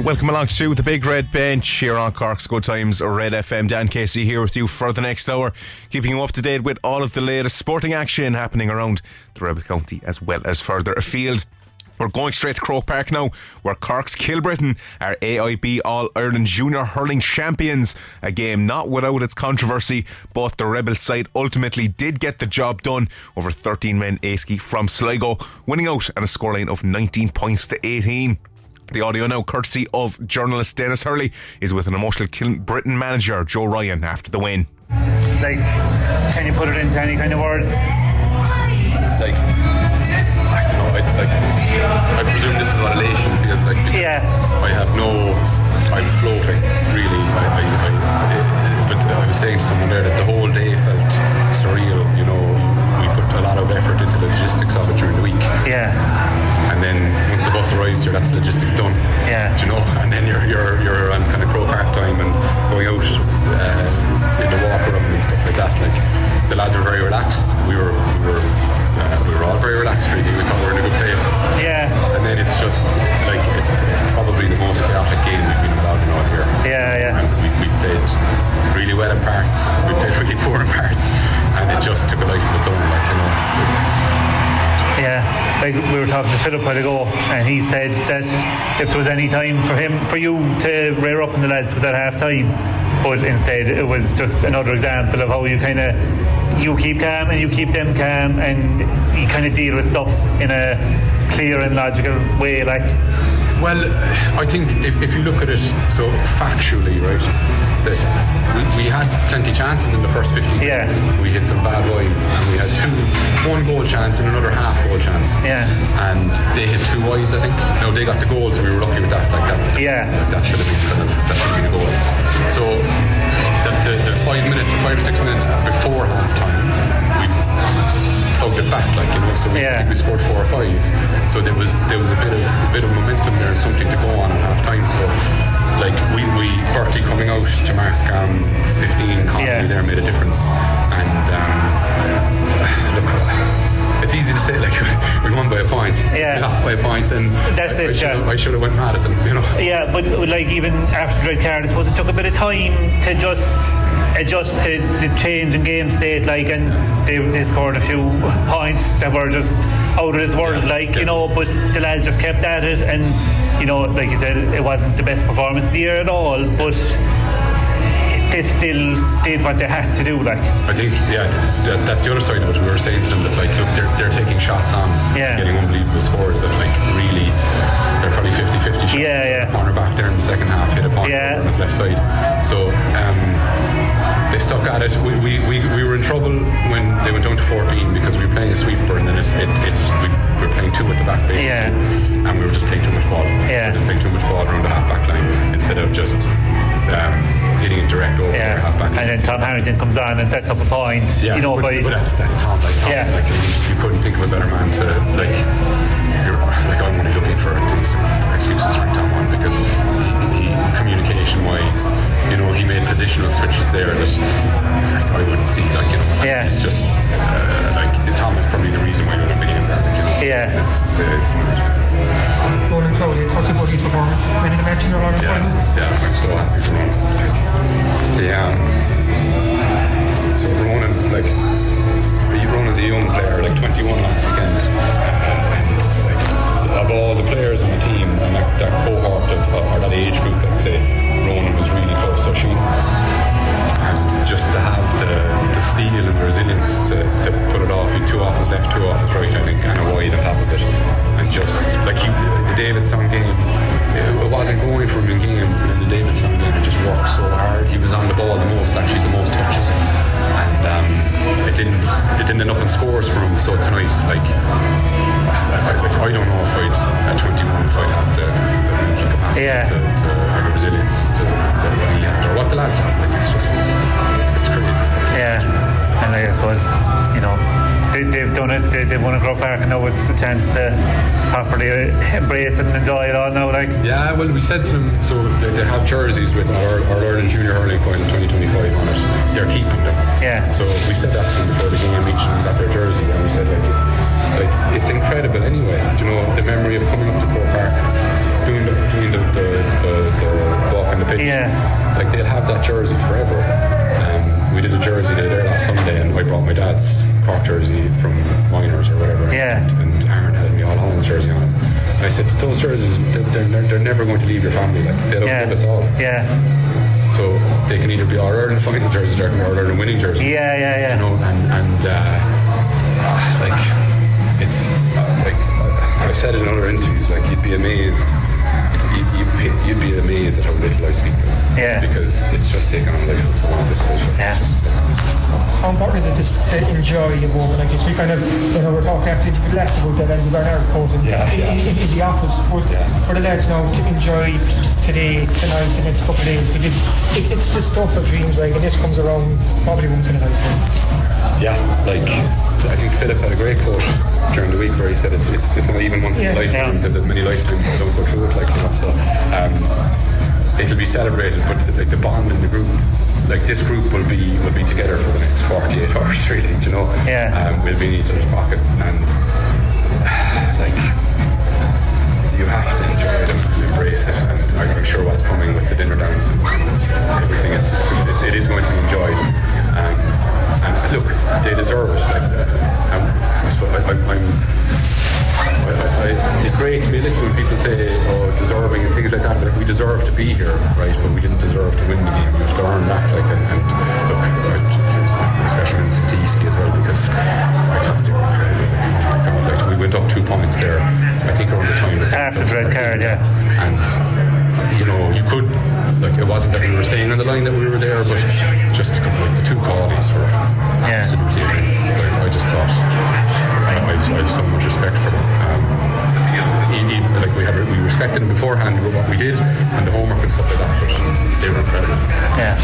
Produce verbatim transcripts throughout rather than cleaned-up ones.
welcome along to the Big Red Bench here on Cork's Good Times Red F M. Dan Casey here with you for the next hour, keeping you up to date with all of the latest sporting action happening around the Rebel County as well as further afield. We're going straight to Croke Park now, where Cork's Kilbrittain are A I B All-Ireland Junior Hurling Champions. A game not without its controversy, but the Rebel side ultimately did get the job done over thirteen men Aoski from Sligo, winning out on a scoreline of nineteen points to eighteen. The audio now, courtesy of journalist Dennis Hurley, is with an emotional Kilbrittain manager, Joe Ryan, after the win. Like, can you put it into any kind of words? Like, I don't know, I, like, I presume this is what elation feels like, because yeah. I have no, I'm floating, really. I, I, I, I, but I was saying to someone there that the whole day felt surreal, you know. We put a lot of effort into the logistics of it during the week. Yeah. And then once the bus arrives here, that's the logistics done. Yeah. Do you know? And then you're you're you're on kind of Croke Park time and going out uh, in the walk around and stuff like that. Like, the lads were very relaxed. We were we were uh, we were all very relaxed, really. We thought we were in a good place. Yeah. And then it's just like it's it's probably the most chaotic game we've been involved in all year. Yeah, yeah. And we we played really well in parts. We played really poor in parts, and it just took a life of its own. Like, you know, it's it's. Yeah, like we were talking to Philip a while ago, and he said that if there was any time for him, for you to rear up in the lads was at half time, but instead it was just another example of how you kind of you keep calm and you keep them calm, and you kind of deal with stuff in a clear and logical way. Like, well, I think if, if you look at it so factually, right, that we, we had plenty of chances in the first fifteen yeah. minutes. We hit some bad wides, and we had two, one goal chance and another half goal chance. Yeah. And they hit two wides, I think. No, they got the goal, so we were lucky with that. Like that. Yeah. Like that should have been kind of that should have been a goal. So the, the, the five minutes, or five or six minutes before half time, we plugged it back, like, you know. So we, yeah. I think we scored four or five. So there was there was a bit of a bit of momentum there, and something to go on at half time. So. Like, we, we Bertie coming out to mark um, fifteen Connolly yeah. there made a difference. And um, look, it's easy to say, like, we won by a point, yeah. we lost by a point, then that's I, it, I, should yeah. have, I should have went mad at them, you know. Yeah, but like, even after the red card, I suppose it took a bit of time to just adjust to the change in game state, like, and they, they scored a few points that were just out of this world, yeah, like, yeah. you know, but the lads just kept at it, and, you know, like you said, it wasn't the best performance of the year at all, but they still did what they had to do, like. I think, yeah, that, that's the other side of it. We were saying to them that, like, look, they're, they're taking shots on, yeah. getting unbelievable scores that, like, really, they're probably fifty-fifty shots. Yeah, yeah. Corner back there in the second half, hit a point yeah. on his left side. So, um, they stuck at it. We, we, we, we were in trouble when they went down to fourteen because we were playing a sweeper, and then it, it, it's we, we were playing two at the back, basically, yeah. and we were just playing too much ball. Yeah. We were just playing too much ball around the half back line instead of just um, hitting it direct over yeah. the half back line. And then Tom Harrington comes on and sets up a point. Yeah, you know, but, by but that's that's Tom. Like Tom, yeah. like you couldn't think of a better man to like. You're like I'm only looking for things to excuses for Tom on because he, he, communication wise, you know, he made positional switches there that like, I wouldn't see. Like, you know, yeah. it's just uh, like Tom is probably the reason why we won the game. Like, you know, so yeah. It's, it's, it's, it's Ronan Crowley, talk about his performance. Winning the match in your Ireland yeah, final. yeah, I'm so happy for him. Yeah. So Ronan, like, Ronan's a young player, like twenty-one last weekend. Of all the players on the team and that, that cohort of, or that age group, let's say, Ronan was really close to Oisin. And just to have the, the steel and the resilience to, to pull it off, he two off his left, two off his right, I think, and a wide on top of it. And just, like, he, the Davidstown game, it wasn't going for him in games, and in the Davidstown game, he just worked so hard. He was on the ball the most, actually, the most touches. And um, it didn't it didn't end up in scores for him, so tonight, like, I, like, I don't know if I'd, at twenty-one, if I had the, the mental capacity yeah. to, to, or the resilience to, that he had, or what the lads have. Like, it's just, it's crazy. Yeah, and I suppose, you know, they, they've done it, they, they've won at Croke Park, and now it's a chance to just properly embrace it and enjoy it all now, like. Yeah, well, we said to them, so they, they have jerseys with our, our Ireland Junior Hurling Final twenty twenty-five on it. They're keeping them. Yeah. So we said that to them before the game, each of them got their jersey, and we said, like, like it's incredible anyway, you know, the memory of coming up to Croke Park, doing the doing the, the, the Yeah. Like they'll have that jersey forever. Um, we did a jersey day there last Sunday, and I brought my dad's Cork jersey from Miners or whatever. Yeah. And, and Aaron had me All Holland's jersey on. And I said, those jerseys, they're, they're, they're never going to leave your family. Like they'll yeah. outlive us all. Yeah. So they can either be All Ireland final jerseys or All Ireland winning jerseys. Yeah, yeah, yeah. You know, and and uh, like it's uh, like uh, I've said it in other interviews. Like you'd be amazed. You'd, you'd, you'd be amazed at how little I speak to them. Yeah. Because it's just taken on life of its own at this stage. Yeah. It's just, it's, how important is it just to enjoy the moment like this? We kind of, you know, we're talking after the left about that Andy Bernard quote in, yeah, yeah. in, in the office, but yeah. for the lads now to enjoy today, tonight, the next couple of days, because it, it's the stuff of dreams, like, and this comes around probably once in a lifetime. Yeah, like I think Philip had a great quote during the week where he said it's it's, it's not even once yeah. in a lifetime, yeah. because there's many lifetimes that don't go through it, like, you know, so um, it'll be celebrated, but like the bond in the group, like this group will be will be together for the next forty-eight hours, really, you know. Yeah. Um, we'll be in each other's pockets, and like you have to enjoy it and embrace it, and I'm sure what's coming with the dinner dance and everything, it's, just, it's it is going to be enjoyed. Um, and look, they deserve it. Like, uh, um, I suppose I, I, I'm. I, I, it grates me a little when people say, "Oh, deserving" and things like that. But we deserve to be here, right? But we didn't deserve to win the game. We have to earn that. Like, and, and look, I, especially in Tieski as well, because I thought they were incredible. Oh my God, like, we went up two points there. I think around the time after the red card, yeah. And you know, you could. Like, it wasn't that we were saying on the line that we were there, but just to come with the two goalies were yeah. absolutely immense. I, I just thought I, I, I have so much respect for them. Um, he, he, like we had, we respected them beforehand with what we did and the homework and stuff like that, but they were incredible. Yeah.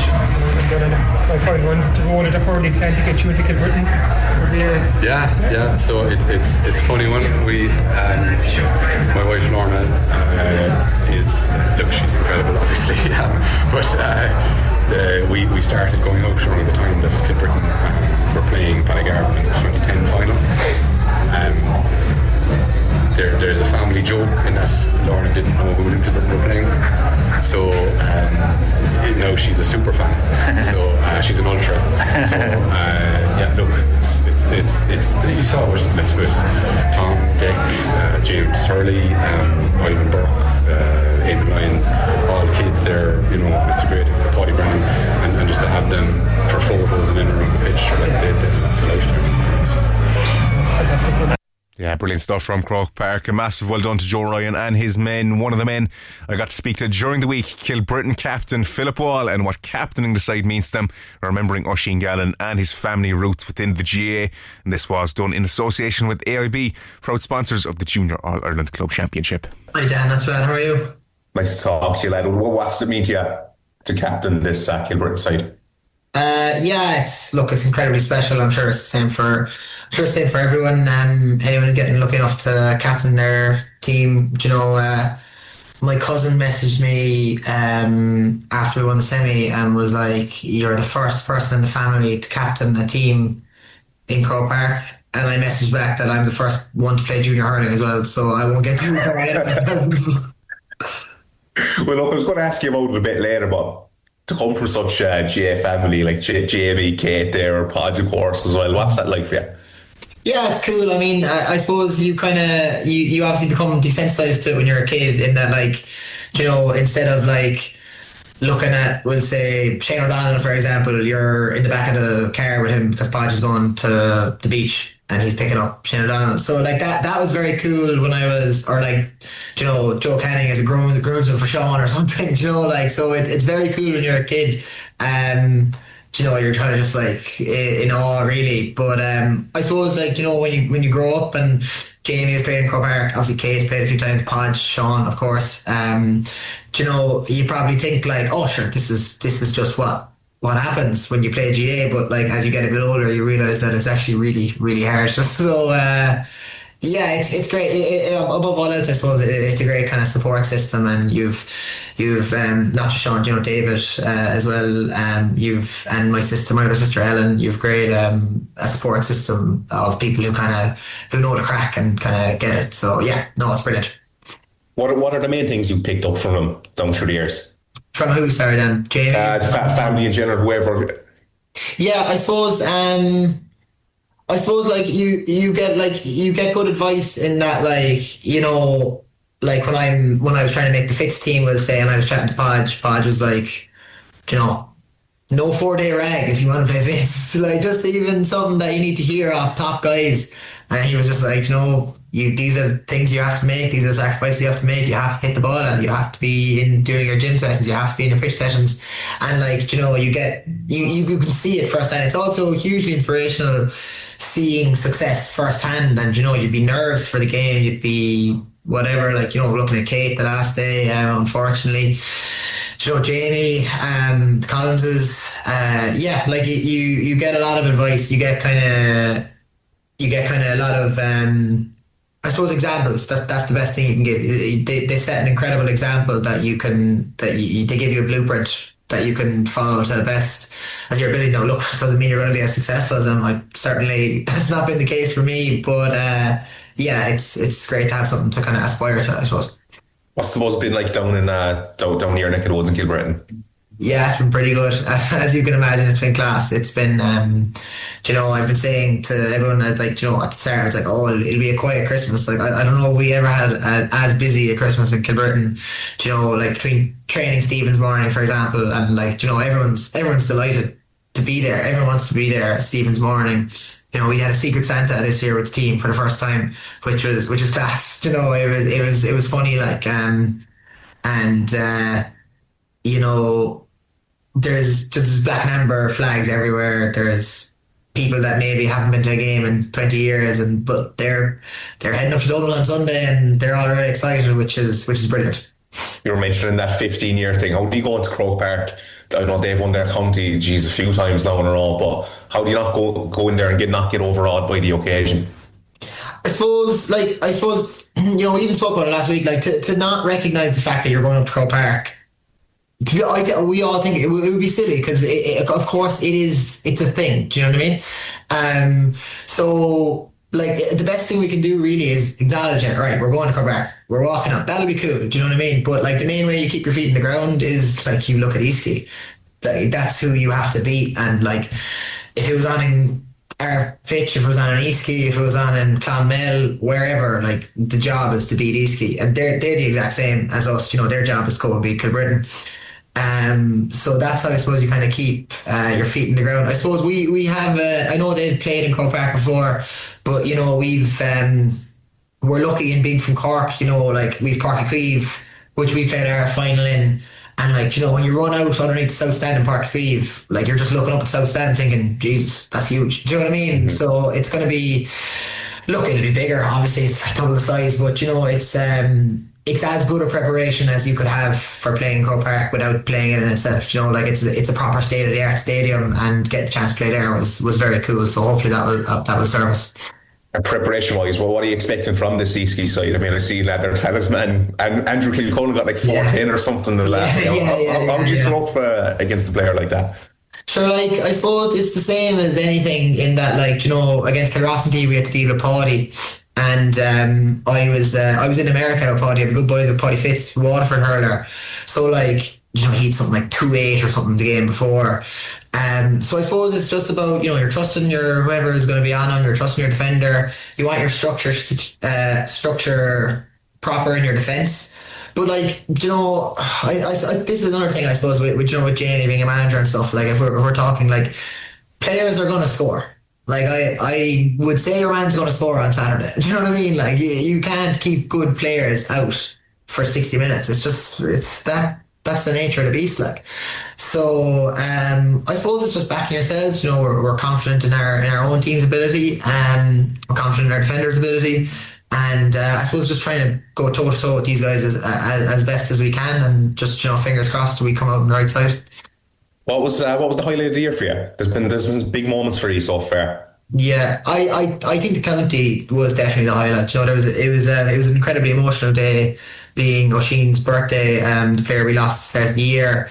I find one to go to the hurling trying to get you into Kilbrittain. Yeah, yeah. So it, it's it's funny when we um, my wife Lorna uh, is look, she's incredible, obviously, um, but uh, the, we we started going out around the time that Kilbrittain um, were playing Ballygarvan in the twenty ten final. Um, there there's a family joke in that Lorna didn't know who Kilbrittain were playing, so um, now she's a super fan. So uh, she's an ultra. So uh, yeah, look, it's it's it's it's you saw it with, with Tom, Dick, uh, James Hurley, um, Ivan Burke, uh, Eamon Lyons, all kids there. You know, it's a great uh, Paddy Brennan, and, and just to have them for photos and in around the pitch, like they they last a lifetime. So. Fantastic. Yeah, brilliant stuff from Croke Park. A massive well done to Joe Ryan and his men. One of the men I got to speak to during the week, Kilbrittain captain Philip Wall, and what captaining the side means to them, remembering Oisin Gallen and his family roots within the G A. And this was done in association with A I B, proud sponsors of the Junior All-Ireland Club Championship. Hi Dan, that's bad. How are you? Nice to talk to you, lad. What does it mean to you to captain this uh, Kilbrittain side? Uh, yeah, it's look, it's incredibly special. I'm sure it's the same for, I'm sure it's the same for everyone. Um, anyone getting lucky enough to captain their team. You know, uh, my cousin messaged me um, after we won the semi and was like, "You're the first person in the family to captain a team in Croke Park." And I messaged back that I'm the first one to play junior hurling as well, so I won't get too far ahead of myself. Well, look, I was going to ask you about it a bit later, but to come from such a G A family like J- Jamie, Kate there, Podge of course as well, what's that like for you? Yeah, it's cool. I mean, I, I suppose you kind of, you, you obviously become desensitized to it when you're a kid, in that, like, you know, instead of like looking at, we'll say, Shane O'Donnell, for example, you're in the back of the car with him because Podge is going to the beach and he's picking up Shane O'Donnell. So like that that was very cool when I was, or like, you know, Joe Canning as a groom, groomsman for Sean or something, you know, like, so it, it's very cool when you're a kid. Um, you know, you're trying to just like in awe really. But um, I suppose like, you know, when you when you grow up and Jamie has played in Croke Park, obviously Kate's played a few times, Podge, Sean, of course. Um, you know, you probably think like, oh sure, this is this is just what what happens when you play G A, but like as you get a bit older you realise that it's actually really, really hard. So uh, yeah, it's it's great. It, it, above all else, I suppose it, it's a great kind of support system, and you've you've um, not just Sean, you know, David uh, as well. Um, you've and my sister, my older sister Ellen. You've great um, a support system of people who kind of who know the crack and kind of get it. So yeah, no, it's brilliant. What are, what are the main things you've picked up from them down through the years? From who, sorry, then? Jamie? Uh, fa- family in general, whoever. Yeah, I suppose. Um, I suppose like you, you get like you get good advice in that, like, you know, like when I'm when I was trying to make the Fitz team, we'll say, and I was chatting to Podge. Podge was like, you know, no four day rag if you want to play Fitz. Like, just even something that you need to hear off top guys. And he was just like, you know, you these are things you have to make, these are sacrifices you have to make, you have to hit the ball and you have to be in doing your gym sessions, you have to be in the pitch sessions. And like, you know, you get you, you can see it firsthand. It's also hugely inspirational seeing success firsthand, and you know, you'd be nervous for the game, you'd be whatever, like, you know, looking at Kate the last day, um, unfortunately. You know, Jamie, um, the Collinses, uh, yeah, like you, you get a lot of advice, you get kind of you get kind of a lot of, um, I suppose, examples. That's that's the best thing you can give. They, they set an incredible example that you can, that you, they give you a blueprint that you can follow to the best as your ability. Now, look, it doesn't mean you're going to be as successful as them. I certainly, that's not been the case for me, but uh, yeah, it's it's great to have something to kind of aspire to, I suppose. What's the most been like down in uh, down, down near neck of the woods in Kilbrittain? Yeah, it's been pretty good. As you can imagine, it's been class. It's been, um, you know, I've been saying to everyone, like, you know, at the start, it's like, oh, it'll, it'll be a quiet Christmas. Like, I, I don't know if we ever had a, as busy a Christmas in Kilbrittain, you know, like between training Stephen's morning, for example, and like, you know, everyone's everyone's delighted to be there. Everyone wants to be there at Stephen's morning. You know, we had a Secret Santa this year with the team for the first time, which was which was class. You know, it was it was it was funny, like, um, and uh, you know, there's just black and amber flags everywhere. There's people that maybe haven't been to a game in twenty years, and but they're they're heading up to Dublin on Sunday, and they're already excited, which is which is brilliant. You were mentioning that fifteen year thing. How do you go into Croke Park? I know they've won their county, geez, a few times now in a row, but how do you not go go in there and get not get overawed by the occasion? I suppose, like, I suppose, you know, we even spoke about it last week, like, to, to not recognise the fact that you're going up to Croke Park. I th- we all think it, w- it would be silly because, of course, it is. It's a thing. Do you know what I mean? Um, so, like, the best thing we can do really is acknowledge it. Right, we're going to Croke Park. We're walking out. That'll be cool. Do you know what I mean? But like, the main way you keep your feet in the ground is like you look at Eastleigh. Like, that's who you have to beat. And like, if it was on in our pitch, if it was on in Eastleigh, if it was on in Clonmel, wherever, like, the job is to beat Eastleigh, and they're they're the exact same as us. You know, their job is to go and beat Kilbrittain. Um, so that's how I suppose you kind of keep uh, your feet in the ground. I suppose we we have. Uh, I know they've played in Croke Park before, but you know we've um, we're lucky in being from Cork. You know, like we've Páirc Uí Chaoimh, which we played our final in, and like, you know, when you run out underneath the South Stand in Páirc Uí Chaoimh, like you're just looking up at the South Stand thinking, Jesus, that's huge. Do you know what I mean? Mm-hmm. So it's going to be, look, it'll be bigger. Obviously, it's double the size, but you know, it's. Um, It's as good a preparation as you could have for playing Croke Park without playing it in itself. You know, like it's it's a proper state of the art stadium, and getting the chance to play there was, was very cool. So hopefully that will uh, that will serve us. And preparation wise, well, what are you expecting from the Eastleigh side? I mean, I see that their talisman and Andrew Kilcullen got like fourteen yeah. or something the last. Yeah, yeah, yeah, how, yeah, how would you yeah. set up uh, against a player like that? Sure, like, I suppose it's the same as anything in that, like, you know, against Kilrossenty we had to deal with Paddy. And um, I was uh, I was in America with Paddy. I have good buddies with Paddy Fitz, Waterford hurler. So like, you know, he'd something like two eight or something the game before. Um, so I suppose it's just about, you know, you're trusting your whoever is going to be on him. You're trusting your defender. You want your structure uh, structure proper in your defence. But like, you know, I, I, I, this is another thing I suppose with, with you know with Janie being a manager and stuff. Like if we're, if we're talking like, players are going to score. Like, I, I would say your man's going to score on Saturday. Do you know what I mean? Like, you, you can't keep good players out for sixty minutes. It's just, it's that, that's the nature of the beast, like. So, um, I suppose it's just backing yourselves. You know, we're, we're confident in our in our own team's ability. Um, we're confident in our defenders' ability. And uh, I suppose just trying to go toe to toe with these guys as, as, as best as we can. And just, you know, fingers crossed we come out on the right side. What was uh, what was the highlight of the year for you? There's been there's been big moments for you so far. Yeah, I, I, I think the county was definitely the highlight. You know, there was it was um, it was an incredibly emotional day, being Oisin's birthday. Um, the player we lost at the start of the year,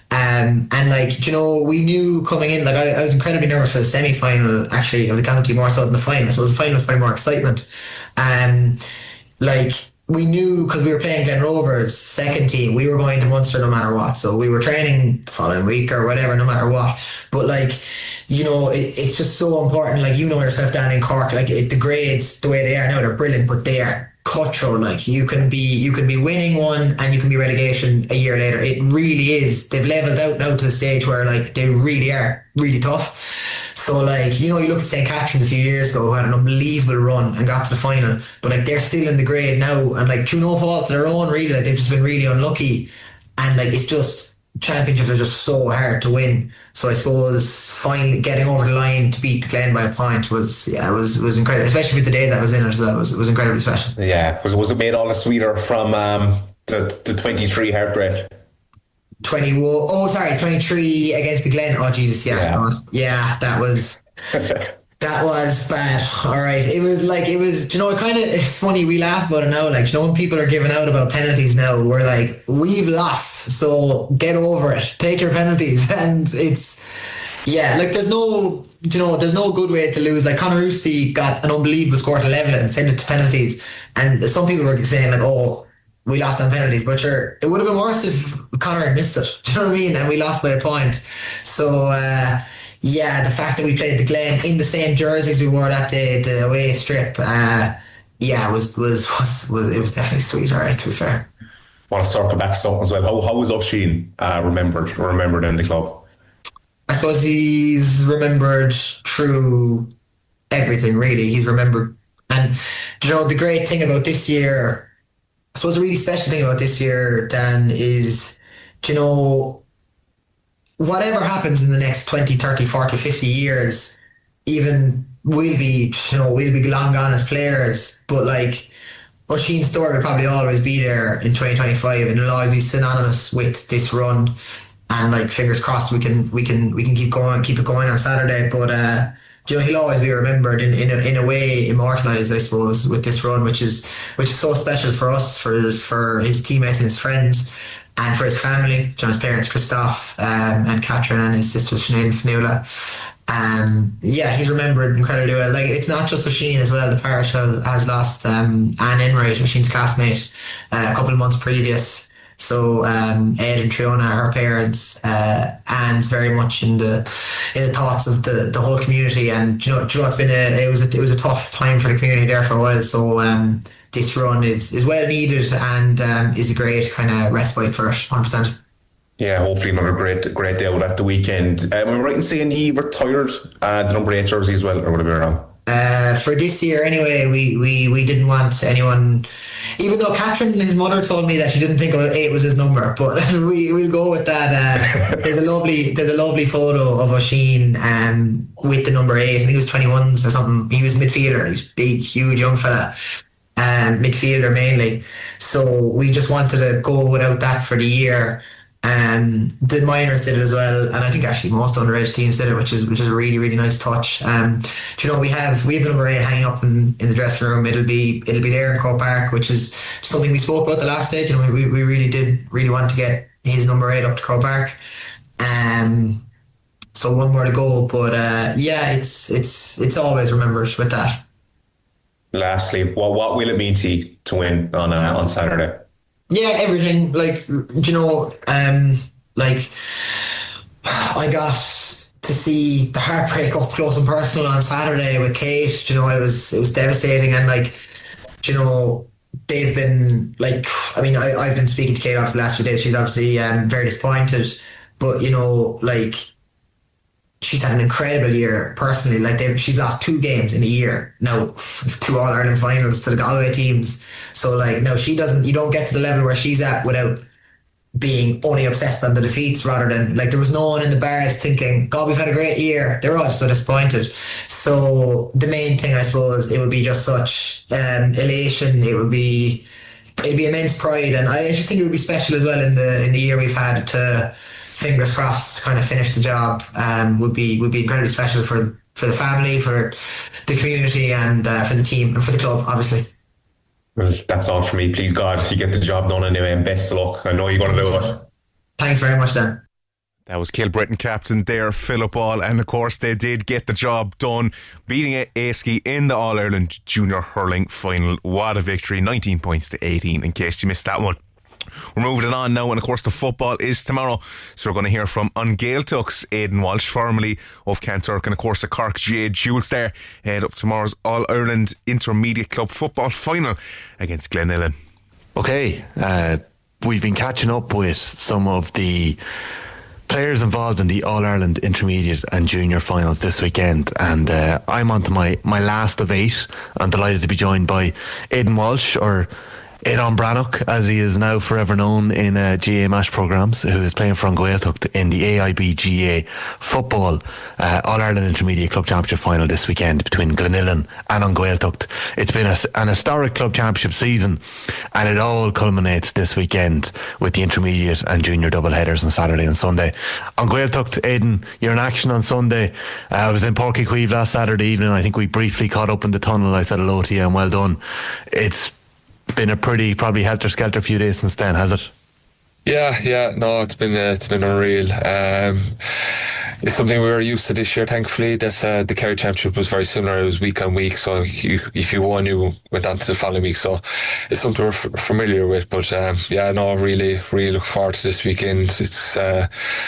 um, and like, you know, we knew coming in. Like I, I was incredibly nervous for the semi final actually of the county, more so than the final. So the final was probably more excitement. Um, like. we knew, because we were playing Glen Rovers second team, we were going to Munster no matter what, so we were training the following week or whatever no matter what. But like, you know, it, it's just so important. Like, you know yourself down in Cork, like it, the grades the way they are now, they're brilliant, but they are cutthroat. Like, you can be you can be winning one and you can be relegation a year later. It really is. They've leveled out now to the stage where like they really are really tough. So, like, you know, you look at Saint Catherine a few years ago, who had an unbelievable run and got to the final, but like they're still in the grade now, and like through no fault of their own, really, like they've just been really unlucky, and like it's just championships are just so hard to win. So I suppose finally getting over the line to beat Glen by a point was yeah, it was was incredible, especially with the day that was in it. So that was it was incredibly special. Yeah, was was it made all the sweeter from um, the the twenty-three heartbreak? twenty oh sorry twenty-three against the Glen. Oh Jesus, yeah, yeah, yeah that was that was bad. All right, it was like it was. Do you know, it kind of it's funny. We laugh about it now. Like, do you know, when people are giving out about penalties now, we're like, we've lost, so get over it. Take your penalties, and it's yeah. Like, there's no, do you know, there's no good way to lose. Like, Conor Rousty got an unbelievable score to level it and send it to penalties, and some people were saying like, oh, we lost on penalties, but sure, it would have been worse if Conor had missed it. Do you know what I mean? And we lost by a point. So, uh, yeah, the fact that we played the Glen in the same jerseys we wore that day, the away strip, uh, yeah, was, was was was it was definitely sweet. All right, to be fair. I want to circle back to something as well. How how was Oisín uh, remembered remembered in the club? I suppose he's remembered through everything. Really, he's remembered, and you know, the great thing about this year. I suppose the really special thing about this year, Dan, is, you know, whatever happens in the next twenty, thirty, forty, fifty years, even we'll be, you know, we'll be long gone as players, but like, Oisín's story will probably always be there in twenty twenty-five, and it'll always be synonymous with this run. And like, fingers crossed, we can we can we can keep going, keep it going on Saturday. But uh, you know, he'll always be remembered in, in a in a way, immortalised, I suppose, with this run, which is which is so special for us, for for his teammates and his friends, and for his family, John's parents, Christophe um, and Catherine, and his sister Sinead and Fionnuala. Um, yeah, he's remembered incredibly well. Like, it's not just Oisín as well. The parish has lost um, Anne Enright, Oisín's classmate, uh, a couple of months previous. So um, Ed and Triona, her parents, uh, Anne's very much in the in the thoughts of the, the whole community. And you know, you know, it's been a it was a, it was a tough time for the community there for a while. So um, this run is, is well needed, and um, is a great kind of respite for it, one hundred percent. Yeah, hopefully another great great day out at the weekend. Um, am I right in saying he retired uh, the number eight jersey as well, or would I be wrong? Uh, for this year anyway, we, we, we didn't want anyone, even though Catherine, his mother, told me that she didn't think eight was his number, but we, we'll go with that. Uh, there's a lovely there's a lovely photo of Oisín um, with the number eight. I think he was twenty-ones or something. He was midfielder. He's big, huge young fella, um, midfielder mainly. So we just wanted to go without that for the year. Um, the minors did it as well, and I think actually most underage teams did it, which is which is a really really nice touch. Um, do you know, we have we have the number eight hanging up in, in the dressing room. It'll be it'll be there in Croke Park, which is something we spoke about the last stage, and we we really did really want to get his number eight up to Croke Park. Um, so one more to go, but uh, yeah, it's it's it's always remembered with that. Lastly, what what will it mean to you to win on uh, on Saturday? Yeah, everything. Like, you know, um, like I got to see the heartbreak up close and personal on Saturday with Kate. You know, it was it was devastating, and like, you know, they've been like, I mean, I, I've been speaking to Kate obviously the last few days. She's obviously um, very disappointed, but you know, like, she's had an incredible year personally. Like, they've, she's lost two games in a year now, two All Ireland finals to the Galway teams. So like, no, she doesn't. You don't get to the level where she's at without being only obsessed on the defeats, rather than like, there was no one in the bars thinking, God, we've had a great year. They're all just so disappointed. So the main thing, I suppose, it would be just such um, elation. It would be it'd be immense pride, and I just think it would be special as well in the in the year we've had to, fingers crossed, kind of finish the job. Um, would be would be incredibly special for for the family, for the community, and uh, for the team, and for the club, obviously. Well, that's all for me. Please God, you get the job done anyway, and best of luck. I know you're going to do it. Thanks very much, Dan. That was Kilbrittain captain there, Philip Ball, and of course they did get the job done, beating Askey in the All-Ireland Junior Hurling Final. What a victory, nineteen points to eighteen, in case you missed that one. We're moving it on now, and of course the football is tomorrow, so we're going to hear from Ungaeltuck's Aidan Walsh, formerly of Kanturk, and of course the Cork G A dual star, ahead of tomorrow's All-Ireland Intermediate Club Football Final against Glenillan. Okay, uh, we've been catching up with some of the players involved in the All-Ireland Intermediate and Junior Finals this weekend, and uh, I'm on to my, my last of eight. I'm delighted to be joined by Aidan Walsh, or Aidan Brannock, as he is now forever known in uh, G A MASH programmes, who is playing for Ungaeltuck in the A I B G A Football uh, All-Ireland Intermediate Club Championship Final this weekend between Glenillan and Ungaeltuck. It's been a, an historic club championship season, and it all culminates this weekend with the intermediate and junior double headers on Saturday and Sunday. Ungaeltuck, Aidan, you're in action on Sunday. uh, I was in Páirc Uí Chaoimh last Saturday evening. I think we briefly caught up in the tunnel. I said hello to you and well done. It's been a pretty probably helter-skelter few days since then, has it? Yeah, yeah, no, it's been uh, it's been unreal. Um, it's something we were used to this year, thankfully. That uh, the Kerry Championship was very similar. It was week on week, so you, if you won, you went on to the following week. So it's something we're f- familiar with. But um, yeah, no, really, really look forward to this weekend. It's uh,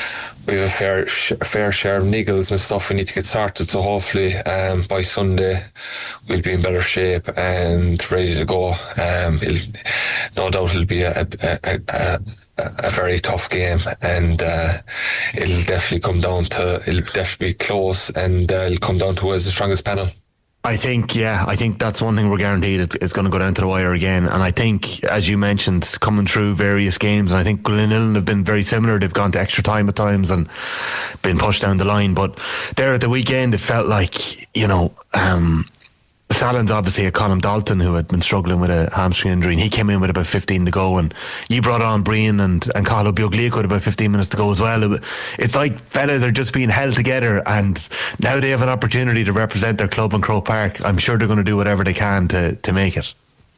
we have a fair sh- fair share of niggles and stuff we need to get sorted. So hopefully um, by Sunday we'll be in better shape and ready to go. Um, it'll, no doubt it'll be a, a, a, a a very tough game, and uh, it'll definitely come down to it'll definitely be close, and uh, it'll come down to who has the strongest panel. I think, yeah, I think that's one thing we're guaranteed. It's, it's going to go down to the wire again. And I think, as you mentioned, coming through various games, and I think Glenillan have been very similar. They've gone to extra time at times and been pushed down the line. But there at the weekend, it felt like, you know, um, Salon's obviously a Colin Dalton who had been struggling with a hamstring injury, and he came in with about fifteen to go, and you brought on Brian and, and Carlo Biogliaco with about fifteen minutes to go as well. It's like fellas are just being held together, and now they have an opportunity to represent their club in Croke Park. I'm sure they're going to do whatever they can to, to make it.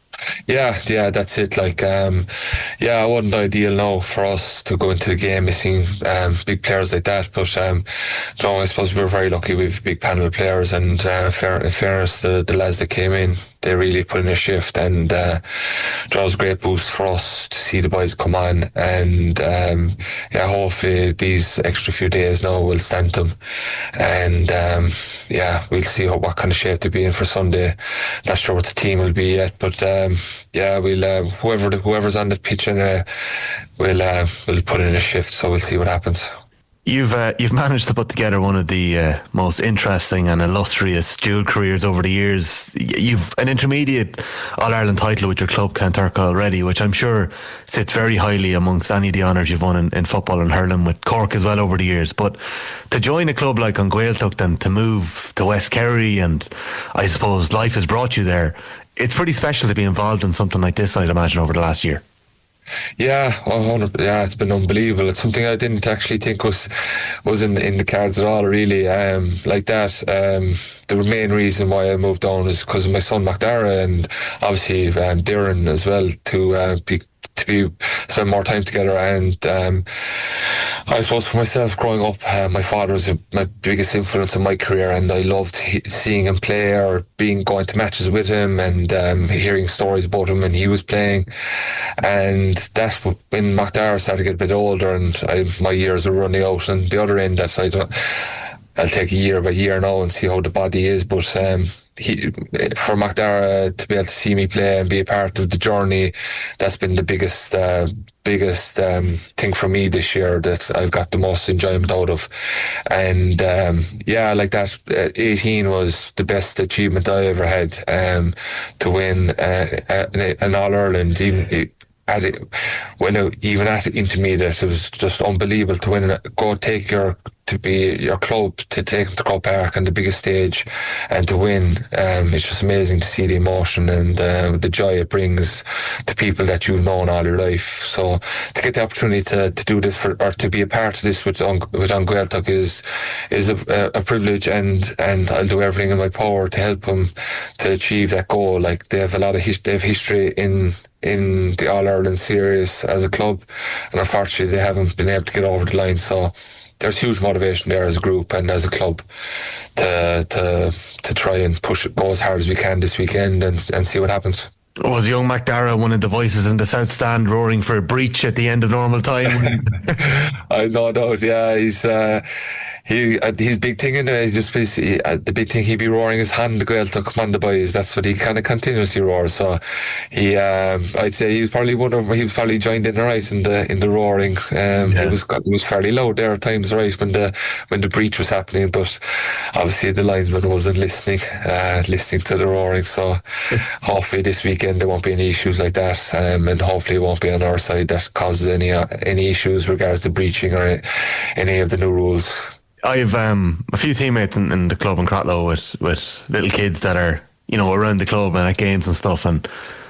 Yeah, yeah, that's it. Like, um, yeah, it wasn't ideal now for us to go into the game missing um, big players like that. But, um, John, I suppose we were very lucky with big panel of players, and uh, fair, in fairness, the, the lads that came in, they really put in a shift, and uh, it was a great boost for us to see the boys come on. And um, yeah, hopefully these extra few days now will stand them, and um, yeah, we'll see how, what kind of shape they'll be in for Sunday. Not sure what the team will be yet, but um, yeah, we'll uh, whoever the, whoever's on the pitch, and uh, we'll uh, we'll put in a shift. So we'll see what happens. You've uh, you've managed to put together one of the uh, most interesting and illustrious dual careers over the years. You've an intermediate All-Ireland title with your club Kanturk already, which I'm sure sits very highly amongst any of the honours you've won in, in football and hurling with Cork as well over the years. But to join a club like Ungaeltuck and to move to West Kerry, and I suppose life has brought you there, it's pretty special to be involved in something like this, I'd imagine, over the last year. Yeah, well, yeah, it's been unbelievable. It's something I didn't actually think was was in in the cards at all, really. Um, like that. Um, the main reason why I moved on is because of my son McDara, and obviously um, Darren as well, to uh, be to be spend more time together. And um, I suppose for myself, growing up, uh, my father was a, my biggest influence in my career, and I loved he- seeing him play or being going to matches with him, and um, hearing stories about him when he was playing. And that, when McDara started to get a bit older, and I, my years were running out, and the other end, that I don't, I'll take a year by year now and see how the body is, but um, he, for McDara to be able to see me play and be a part of the journey, that's been the biggest uh, biggest um, thing for me this year that I've got the most enjoyment out of. And um, yeah, like that, uh, eighteen was the best achievement I ever had, um, to win uh, an All-Ireland, even at it, when it, even at intermediate, it was just unbelievable to win. Go take your to be your club to take them to Croke Park on the biggest stage and to win. Um, it's just amazing to see the emotion and uh, the joy it brings to people that you've known all your life. So to get the opportunity to, to do this for, or to be a part of this with with Ungaeltuck is is a, a privilege, and and I'll do everything in my power to help them to achieve that goal. Like, they have a lot of his, they have history in. in the All-Ireland series as a club, and unfortunately they haven't been able to get over the line. So there's huge motivation there as a group and as a club to to to try and push it, go as hard as we can this weekend and, and see what happens. Was young McDara one of the voices in the South Stand roaring for a breach at the end of normal time? I no doubt, yeah. He's uh, he uh, his big thing in there. He just he, uh, the big thing he'd be roaring his hand the Gael to come on the boys. That's what he kind of continuously roars. So he, um, I'd say he was probably one of he was probably joined in right in the in the roaring. Um, yeah. It was it was fairly loud there at times, right when the when the breach was happening. But obviously the linesman wasn't listening, uh, listening to the roaring. So hopefully this weekend there won't be any issues like that, um, and hopefully it won't be on our side that causes any uh, any issues regards to breaching or any of the new rules. I've um, a few teammates in, in the club in Crotlow with, with little kids that are, you know, around the club and at games and stuff, and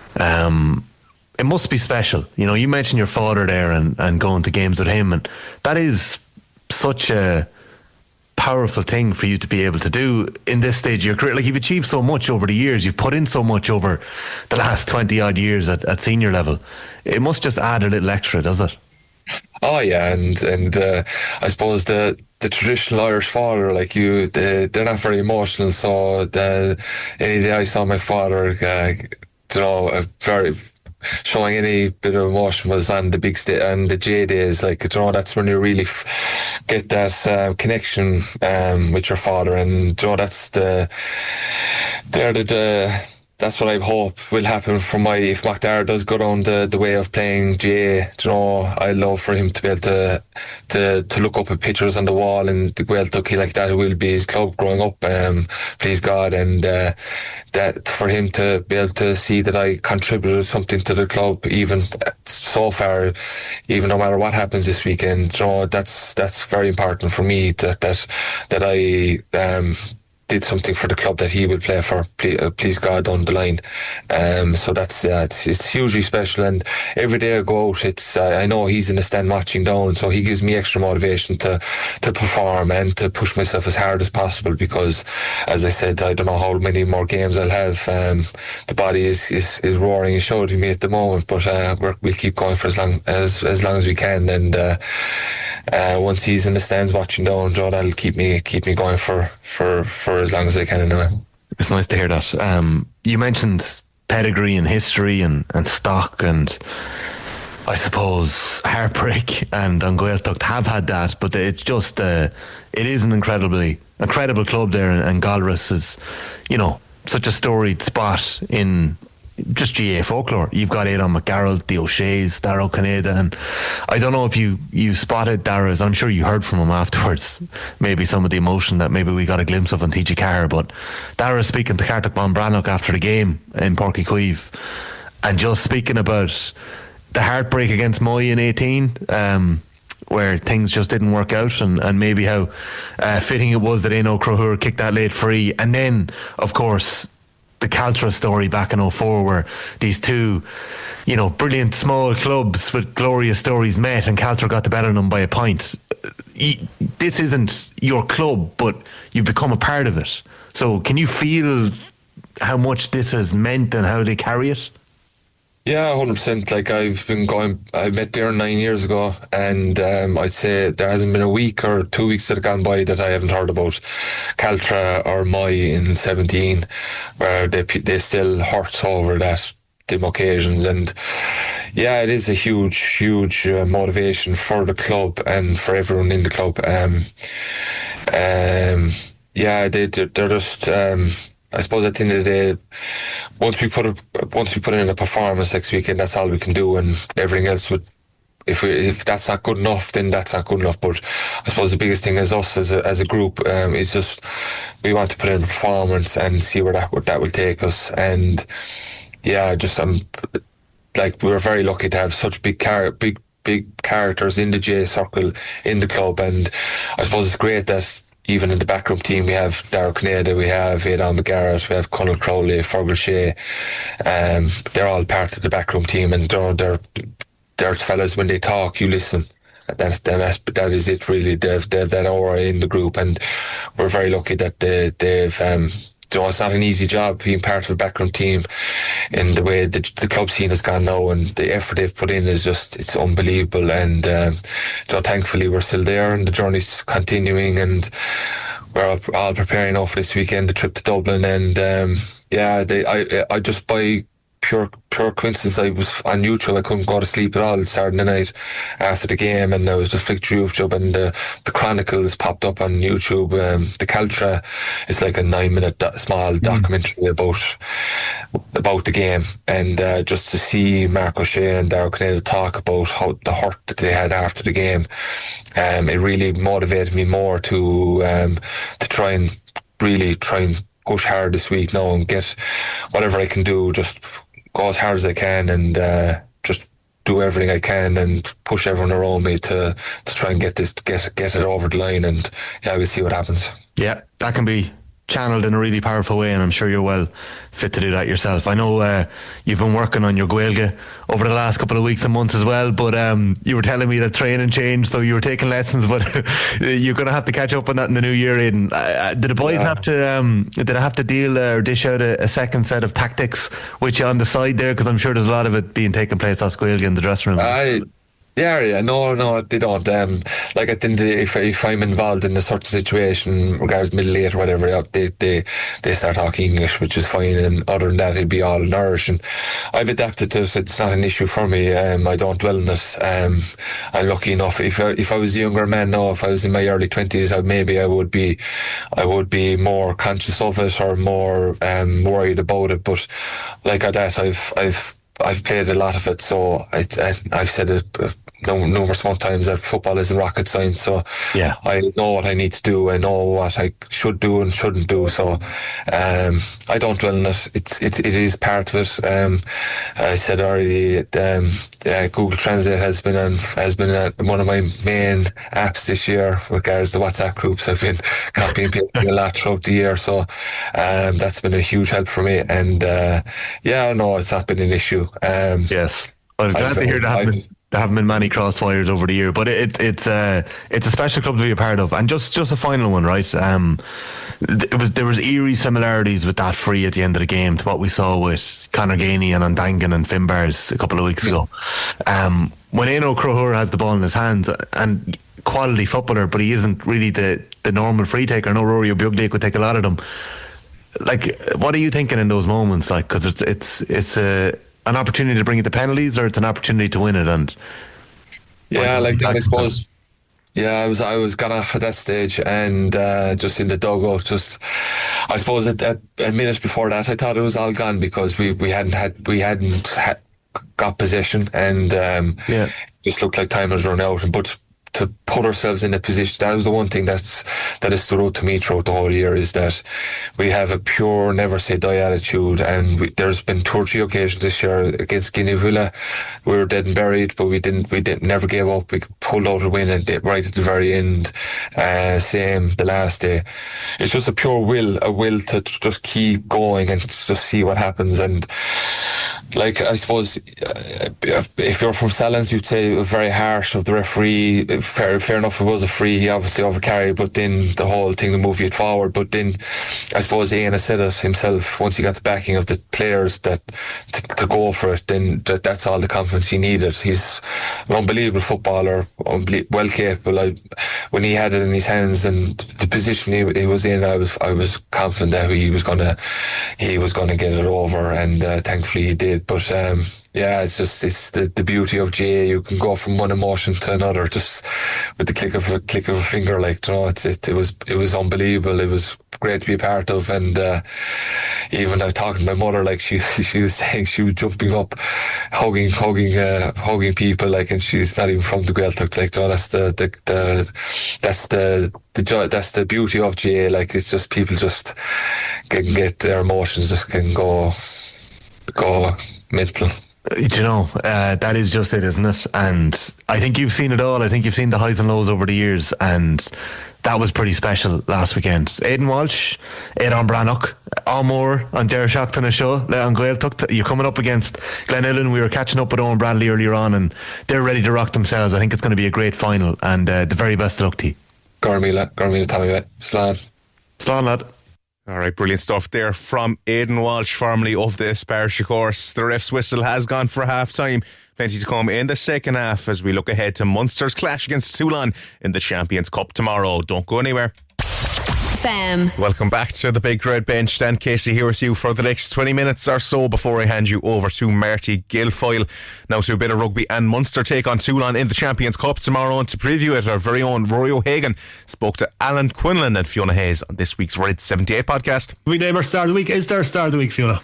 um, it must be special. You know, you mentioned your father there and, and going to games with him, and that is such a powerful thing for you to be able to do in this stage of your career. Like, you've achieved so much over the years, you've put in so much over the last twenty odd years at, at senior level. It must just add a little extra, does it? Oh yeah, and and uh, I suppose the the traditional Irish father, like you, they, they're not very emotional. So the any day I saw my father, uh, you know, a very showing any bit of emotion was on the big sta- on the J days. Like, you know, that's when you really f- get that uh, connection um, with your father, and you know, that's the they're the. the That's what I hope will happen for my if McDara does go down the, the way of playing G A. You know, I love for him to be able to to to look up at pictures on the wall and the Gaeltacht like that will be his club growing up. Um, please God, and uh, that for him to be able to see that I contributed something to the club, even so far, even no matter what happens this weekend. You know, that's that's very important for me that that that I. Um, did something for the club that he will play for, please, uh, please God, down the line. Um, so that's uh, it's, it's hugely special, and every day I go out, it's uh, I know he's in the stand watching down, so he gives me extra motivation to to perform and to push myself as hard as possible, because as I said, I don't know how many more games I'll have. Um, the body is, is, is roaring and shouting me at the moment, but uh, we're, we'll keep going for as long as as long as we can, and uh, uh, once he's in the stands watching down, Joe, that'll keep me keep me going for for for as long as I can anyway. It's nice to hear that. Um, you mentioned pedigree and history and, and stock, and I suppose heartbreak and An Gaeltacht have had that, but it's just uh, it is an incredibly incredible club there, and, and Galris is, you know, such a storied spot in just G A A folklore. You've got Aidan McGarrett, the O'Sheas, Darragh Canada, and I don't know if you, you spotted Darragh's, I'm sure you heard from him afterwards, maybe some of the emotion that maybe we got a glimpse of on T G Carr, but Darragh speaking to Cartach Bonbrannoch after the game in Porky Cueve, and just speaking about the heartbreak against Moy in eighteen, um, where things just didn't work out, and, and maybe how uh, fitting it was that Aino Crohur kicked that late free, and then of course the Caltra story back in oh four, where these two, you know, brilliant small clubs with glorious stories met, and Caltra got the better of them by a point. This isn't your club, but you've become a part of it. So can you feel how much this has meant and how they carry it? Yeah, one hundred percent. Like, I've been going, I met Darren nine years ago, and um, I'd say there hasn't been a week or two weeks that have gone by that I haven't heard about Caltra or Moy in seventeen, where they they still hurt over that, them occasions. And yeah, it is a huge, huge uh, motivation for the club and for everyone in the club. Um, um, yeah, they, they're just... Um, I suppose at the end of the day, once we put a, once we put in a performance next weekend, that's all we can do, and everything else would. If we, if that's not good enough, then that's not good enough. But I suppose the biggest thing as us as a as a group um, is just we want to put in a performance and see where that where that will take us. And yeah, just um, like we were very lucky to have such big car big big characters in the J circle in the club, and I suppose it's great that. Even in the backroom team, we have Darragh Canada, we have Aidan McGarrett, we have Conal Crowley, Fergal Shea. Um, they're all part of the backroom team, and they're, they're, they're fellas, when they talk, you listen. That's, that's, that is it, really. They've, they've that aura in the group, and we're very lucky that they, they've um, you know, it's not an easy job being part of a background team in the way the, the club scene has gone now, and the effort they've put in is just, it's unbelievable. And um, you know, thankfully we're still there and the journey's continuing, and we're all, all preparing now for this weekend, the trip to Dublin. And um, yeah, they, I, I just by pure pure coincidence, I was on YouTube. I couldn't go to sleep at all Saturday night after the game, and I was just flicked through YouTube, and the, the Chronicles popped up on YouTube. Um, the Caltra is like a nine minute do- small documentary mm. about about the game, and uh, just to see Mark O'Shea and Darragh Kinneal talk about how the hurt that they had after the game, um, it really motivated me more to um, to try and really try and push hard this week now and get whatever I can do, just go as hard as I can, and uh, just do everything I can and push everyone around me to to try and get this get get it over the line. And yeah, we'll see what happens. Yeah, that can be channeled in a really powerful way, and I'm sure you're well fit to do that yourself. I know uh, you've been working on your Gaeilge over the last couple of weeks and months as well, but um, you were telling me that training changed, so you were taking lessons, but you're going to have to catch up on that in the new year, Aidan. Uh, did the boys yeah. have to um, did I have to deal uh, or dish out a, a second set of tactics with you on the side there, because I'm sure there's a lot of it being taking place at Gaeilge in the dressing room? I Yeah, yeah, no, no, they don't. Um, like I think if if I'm involved in a certain situation, regards middle eight or whatever, they they they start talking English, which is fine. And other than that, it'd be all in Irish. And I've adapted to it. It's not an issue for me. Um, I don't dwell on it. Um, I'm lucky enough. If I, if I was a younger man now, if I was in my early twenties, maybe I would be, I would be more conscious of it or more um worried about it. But like that, I've I've. I've played a lot of it, so I, I, I've said it numerous more times that football isn't rocket science. So yeah, I know what I need to do. I know what I should do and shouldn't do. So um, I don't dwell on it. It's it, it is part of it. Um, I said already. Um, uh, Google Translate has been on, has been uh, one of my main apps this year. Regards the WhatsApp groups, I've been copying and pasting a lot throughout the year. So um, that's been a huge help for me. And uh, yeah, no, it's not been an issue. Um, yes, well, I'm glad I've, to hear that. Haven't, there haven't been many crossfires over the year, but it, it, it's uh, it's a special club to be a part of. And just, just a final one, right? Um, it was there was eerie similarities with that free at the end of the game to what we saw with Conor Ganey and Ondangan and Finbars a couple of weeks ago. Um, when Eino Croher has the ball in his hands, and quality footballer, but he isn't really the, the normal free taker. I know Rory O'Buglia could take a lot of them. Like, what are you thinking in those moments? Like, because it's it's it's a an opportunity to bring it to penalties, or it's an opportunity to win it. And yeah, like that, I suppose. Yeah, I was I was got off at that stage, and uh, just in the dugout. Just I suppose at, at a minute before that, I thought it was all gone because we, we hadn't had we hadn't had, got possession, and um, yeah, just looked like time was run out. And but to put ourselves in a position, that was the one thing that's that has stood out to me throughout the whole year, is that we have a pure never say die attitude. And we, there's been two or three occasions this year against Guinea Villa, we were dead and buried, but we didn't we didn't never gave up. We pulled out a win and right at the very end. Uh, same the last day. It's just a pure will, a will to just keep going and just see what happens. And like, I suppose uh, if you're from Sallins, you'd say very harsh of the referee. Fair, fair enough, it was a free, he obviously overcarried, but then the whole thing to move it forward. But then I suppose Ian has said it himself, once he got the backing of the players that to, to go for it, then that, that's all the confidence he needed. He's an unbelievable footballer, unbelie- well capable. I, when he had it in his hands and the position he, he was in, I was I was confident that he was gonna he was gonna get it over, and uh, thankfully he did. But um, yeah, it's just it's the, the beauty of G A. You can go from one emotion to another just with the click of a click of a finger. Like, you know, it's, it it was it was unbelievable. It was great to be a part of. And uh, even I was talking to my mother, like she she was saying she was jumping up, hugging hugging uh, hugging people, like, and she's not even from the Gaeltacht. Like, you know, that's the the, the that's the the joy, that's the beauty of G A. Like, it's just people just can get their emotions just can go go mental. You know, uh, that is just it, isn't it? And I think you've seen it all. I think you've seen the highs and lows over the years, and that was pretty special last weekend. Aidan Walsh, Aidan Brannock, Amor on Dara Shachtana show on Gaeltacht. You're coming up against Glenillan. We were catching up with Owen Bradley earlier on, and they're ready to rock themselves. I think it's going to be a great final, and uh, the very best of luck to you. Garmila, Garmila, Tommy, Slán. Slán, lad. All right, brilliant stuff there from Aidan Walsh, formerly of the Sparta course. The ref's whistle has gone for half time. Plenty to come in the second half as we look ahead to Munster's clash against Toulon in the Champions Cup tomorrow. Don't go anywhere. F M. Welcome back to the Big Red Bench. Dan Casey here with you for the next twenty minutes or so before I hand you over to Marty Guilfoyle. Now to a bit of rugby, and Munster take on Toulon in the Champions Cup tomorrow. And to preview it, our very own Rory O'Hagan spoke to Alan Quinlan and Fiona Hayes on this week's Red seventy-eight podcast. We name our star of the week. Is there a star of the week, Fiona?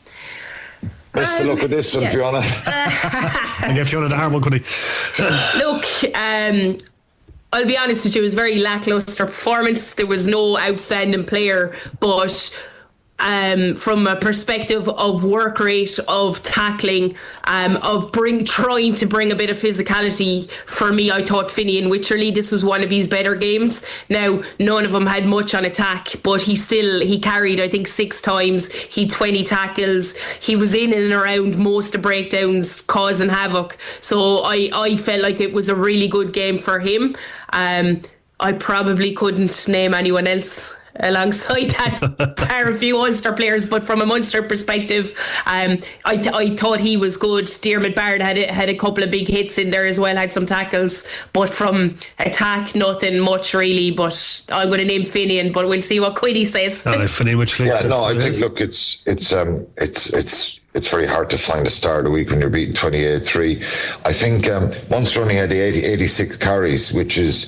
Best um, of luck with this one, yeah. Fiona. I get Fiona the hard one, could he? Look, um, I'll be honest with you, it was a very lacklustre performance. There was no outstanding player, but um, from a perspective of work rate, of tackling, um, of bring trying to bring a bit of physicality, for me, I thought Finian Wycherley, this was one of his better games. Now, none of them had much on attack, but he still, he carried, I think, six times. He had twenty tackles. He was in and around most of the breakdowns, causing havoc. So I, I felt like it was a really good game for him. Um, I probably couldn't name anyone else alongside that. There are a few Ulster players, but from a Munster perspective, um, I th- I thought he was good. Diarmuid Barrett had a, had a couple of big hits in there as well, had some tackles, but from attack, nothing much really. But I'm going to name Finian, but we'll see what Quiddy says. All right, Finian, which yeah, no, I think look, it's it's um it's it's. It's very hard to find a star of the week when you're beating twenty-eight three. I think um, Munster only had the eighty, eighty-six carries, which is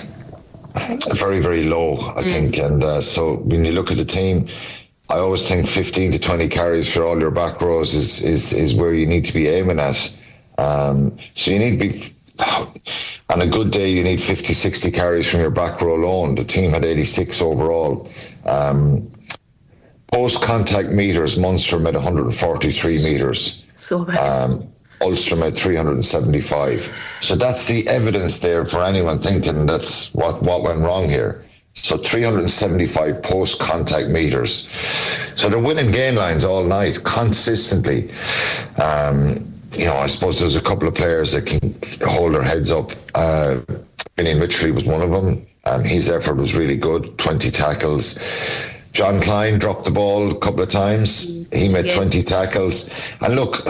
very, very low, I mm. think. And uh, so when you look at the team, I always think fifteen to twenty carries for all your back rows is is, is where you need to be aiming at. Um, so you need to be, on a good day, you need fifty, sixty carries from your back row alone. The team had eighty-six overall. Um, Post-contact meters, Munster made one hundred forty-three metres. So bad. Um, Ulster made three hundred seventy-five. So that's the evidence there for anyone thinking that's what, what went wrong here. So three hundred seventy-five post-contact metres. So they're winning gain lines all night, consistently. Um, you know, I suppose there's a couple of players that can hold their heads up. Uh, Finian Wycherley was one of them. Um, his effort was really good, twenty tackles. John Klein dropped the ball a couple of times. He made yeah. twenty tackles. And look,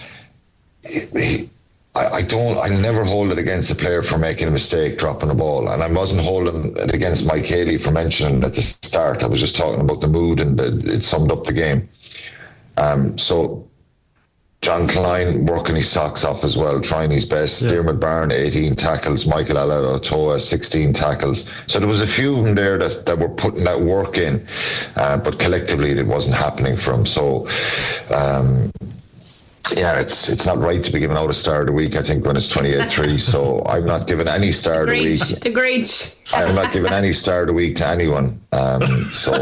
he, I, I don't, I never hold it against a player for making a mistake, dropping a ball. And I wasn't holding it against Mike Haley for mentioning it at the start. I was just talking about the mood, and the, it summed up the game. Um, so John Klein working his socks off as well, trying his best. Yeah. Diarmuid Barrett, eighteen tackles. Michael Alatoa, sixteen tackles. So there was a few of them there that, that were putting that work in, uh, but collectively it wasn't happening for them. So, um, yeah, it's it's not right to be giving out a star of the week, I think, when it's twenty-eight three. So I'm not giving any star of the week. To Grinch. I'm not giving any star of the week to anyone. Um, so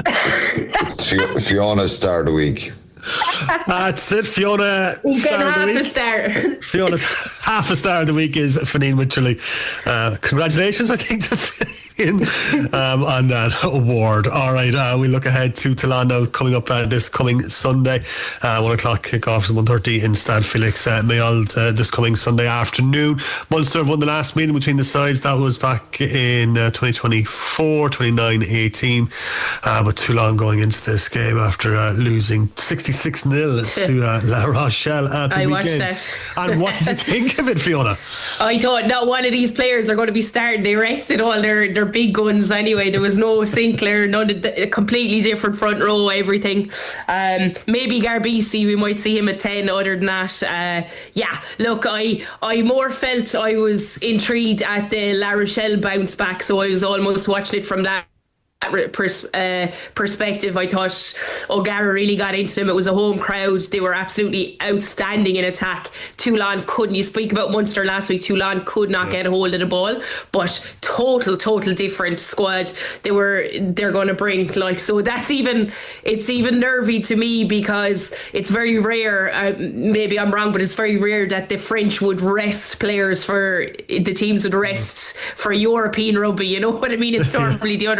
it's, it's Fiona's star of the week. That's it, Fiona. He's getting half a star. Fiona's half a star of the week is Finian Wycherley. Uh, congratulations, I think, to Finian um, on that award. All right, uh, we look ahead to Toulon now, coming up uh, this coming Sunday. Uh, one o'clock kickoff is one thirty in Stade Félix uh, Méauld uh, this coming Sunday afternoon. Munster won the last meeting between the sides. That was back in uh, twenty twenty-four, twenty-nine eighteen. Uh, but Toulon going into this game after uh, losing sixty-six nil to uh, La Rochelle at the I weekend. watched that. And what did you think of it, Fiona? I thought not one of these players are going to be starting. They rested all their, their big guns anyway. There was no Sinclair, none of the, a completely different front row, everything. Um, maybe Garbisi, we might see him at ten. Other than that, uh, yeah. Look, I I more felt I was intrigued at the La Rochelle bounce back, so I was almost watching it from that Pers- uh, perspective. I thought O'Gara really got into them. It was a home crowd. They were absolutely outstanding in attack. Toulon couldn't. You speak about Munster last week. Toulon could not yeah. get a hold of the ball, but total, total different squad. They were. They're going to bring like so. That's even. It's even nervy to me because it's very rare. Uh, maybe I'm wrong, but it's very rare that the French would rest players for the teams would rest for European rugby. You know what I mean? It's normally the other round.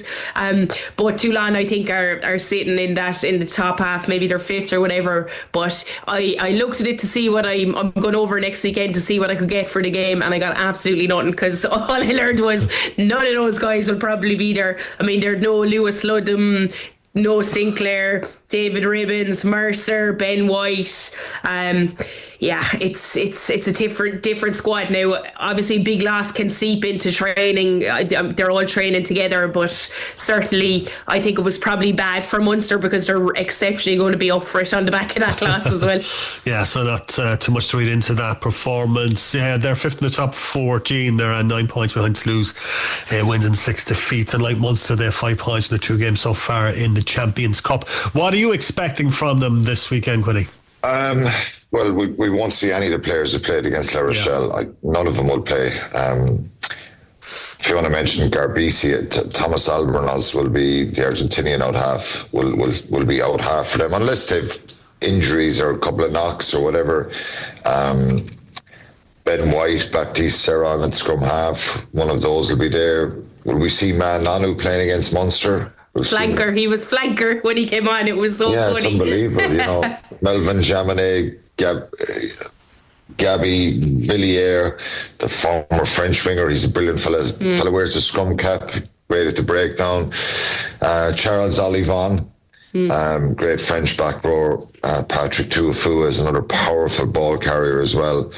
Um, but Toulon, I think, are, are sitting in that in the top half. Maybe they're fifth or whatever. But I, I looked at it to see what I'm, I'm going over next weekend to see what I could get for the game, and I got absolutely nothing, because all I learned was none of those guys will probably be there. I mean, there's no Lewis Ludham, no Sinclair, David Ribbons, Mercer, Ben White. Um, yeah, it's it's it's a different different squad now. Obviously, big loss can seep into training. They're all training together, but certainly I think it was probably bad for Munster, because they're exceptionally going to be up for it on the back of that loss as well. Yeah, so not uh, too much to read into that performance. Yeah, they're fifth in the top fourteen. They're at nine points behind Toulouse, uh, wins and six defeats. And like Munster, they have five points in the two games so far in the Champions Cup. What are you expecting from them this weekend, Quinny? Um, well, we, we won't see any of the players who played against La Rochelle. Yeah. I, none of them will play. Um, if you want to mention Garbisi, T- Thomas Albornoz will be the Argentinian out half, will, will, will be out half for them, unless they've injuries or a couple of knocks or whatever. Um, Ben White, Baptiste Serran at scrum half, one of those will be there. Will we see Man Nanu playing against Munster? We'll flanker, he was flanker when he came on. It was so yeah, funny. It's unbelievable, you know. Melvin Jaminet, Gab, Gabby Villiers, the former French winger, he's a brilliant fella. Mm. Fella wears the scrum cap, great at the breakdown. Uh, Charles Olivon, mm. um, great French back rower. Uh, Patrick Tuafu is another powerful ball carrier as well.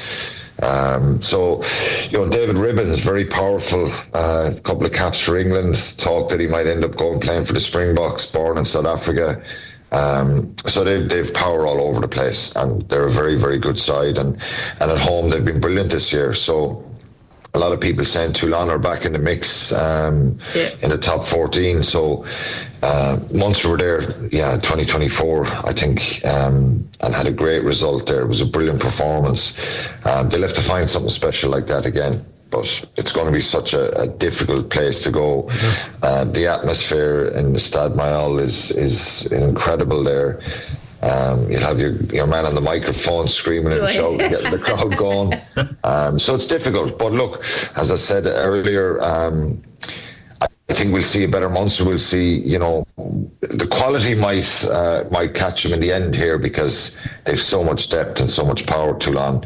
Um, so, you know, David Ribbons, very powerful, a uh, couple of caps for England, talk that he might end up going playing for the Springboks, born in South Africa. Um, so they've, they've power all over the place, and they're a very, very good side. And, and at home, they've been brilliant this year. So a lot of people saying Toulon are back in the mix um, yeah. in the top fourteen. So uh, Munster were there, yeah, twenty twenty-four, I think, um, and had a great result there. It was a brilliant performance. Um, they'll have to find something special like that again. But it's going to be such a, a difficult place to go. Mm-hmm. Uh, the atmosphere in the Stade Mayol is is incredible there. Um, you'll have your, your man on the microphone screaming and shouting, getting the crowd going. Um, so it's difficult. But look, as I said earlier, um, I think we'll see a better Munster. We'll see, you know, the quality might uh, might catch them in the end here, because they've so much depth and so much power, Toulon.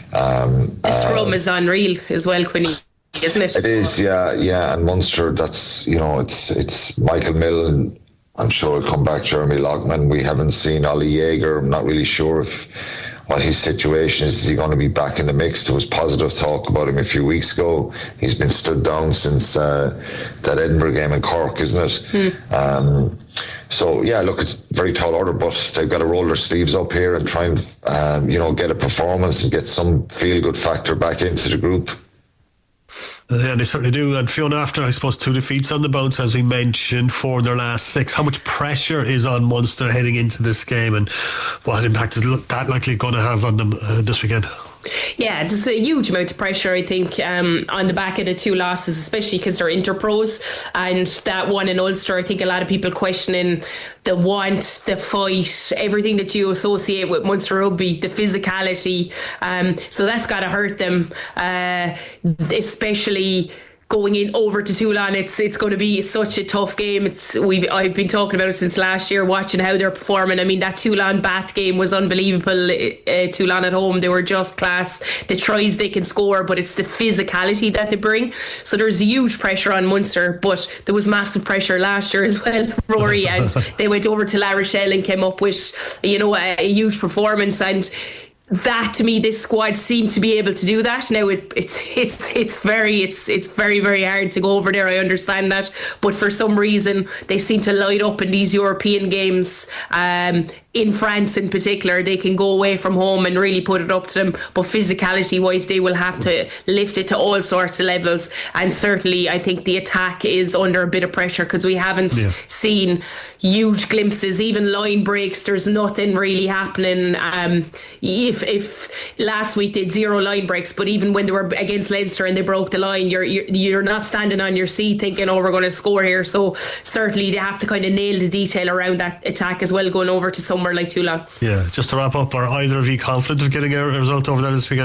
Um, the scrum uh, is unreal as well, Quinny, isn't it? It is, yeah, yeah. And Munster, that's, you know, it's it's Michael Millen. I'm sure he'll come back. Jeremy Lockman. We haven't seen Ollie Jaeger. I'm not really sure if what his situation is. Is he going to be back in the mix? There was positive talk about him a few weeks ago. He's been stood down since uh, that Edinburgh game in Cork, isn't it? Hmm. Um, so yeah, look, it's very tall order, but they've got to roll their sleeves up here and try and um, you know, get a performance and get some feel-good factor back into the group. Yeah, they certainly do. And Fiona, after, I suppose, two defeats on the bounce, as we mentioned, for their last six, how much pressure is on Munster heading into this game, and what impact is that likely going to have on them uh, this weekend? Yeah, there's a huge amount of pressure, I think, um, on the back of the two losses, especially because they're interpros, and that one in Ulster, I think a lot of people questioning the want, the fight, everything that you associate with Munster rugby, the physicality. Um, so that's got to hurt them, uh, especially going in over to Toulon. It's it's going to be such a tough game. It's we I've been talking about it since last year, watching how they're performing. I mean, that Toulon Bath game was unbelievable. Uh, Toulon at home, they were just class. The tries they can score, but it's the physicality that they bring. So there's huge pressure on Munster, but there was massive pressure last year as well, Rory, and they went over to La Rochelle and came up with, you know, a, a huge performance. And that, to me, this squad seemed to be able to do that. Now it, it's it's it's very it's it's very very hard to go over there. I understand that, but for some reason they seem to light up in these European games. Um, in France, in particular, they can go away from home and really put it up to them. But physicality wise, they will have to lift it to all sorts of levels. And certainly, I think the attack is under a bit of pressure, because we haven't yeah. seen huge glimpses, even line breaks. There's nothing really happening. Um, if if last week they had zero line breaks, but even when they were against Leinster and they broke the line, you're you're, you're not standing on your seat thinking, oh, we're going to score here. So certainly they have to kind of nail the detail around that attack as well, going over to somewhere like Toulon. Yeah, just to wrap up, are either of you confident of getting a result over there this weekend?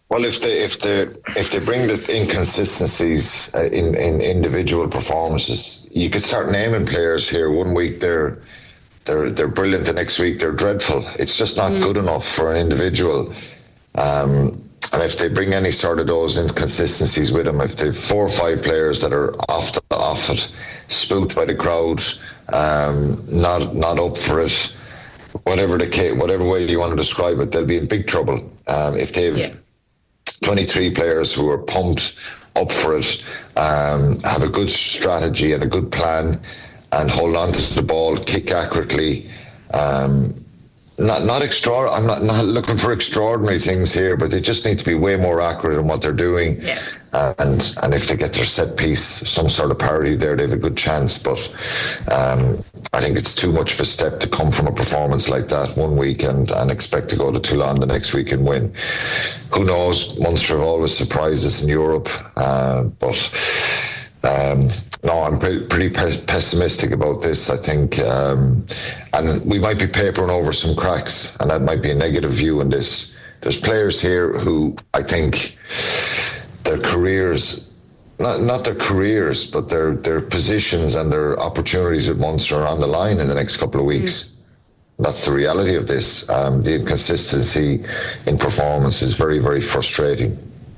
Well, if they if they if they bring the inconsistencies uh, in in individual performances, you could start naming players here. One week they're they're they're brilliant, the next week they're dreadful. It's just not mm. good enough for an individual. Um, and if they bring any sort of those inconsistencies with them, if they've four or five players that are off the off it, spooked by the crowd, um, not not up for it, whatever the case, whatever way you want to describe it, they'll be in big trouble. Um, if they've yeah. twenty-three players who are pumped up for it, um, have a good strategy and a good plan, and hold on to the ball, kick accurately. Um, not not extra. I'm not, not looking for extraordinary things here, but they just need to be way more accurate in what they're doing. Yeah. Uh, and and if they get their set piece, some sort of parity there, they have a good chance. But um, I think it's too much of a step to come from a performance like that one week and, and expect to go to Toulon the next week and win. Who knows? Munster have always surprised us in Europe, uh, but um, no, I'm pretty, pretty pe- pessimistic about this. I think, um, and we might be papering over some cracks, and that might be a negative view on this. There's players here who I think their careers, not not their careers, but their their positions and their opportunities with Munster are on the line in the next couple of weeks. Mm. That's the reality of this. Um, the inconsistency in performance is very, very frustrating.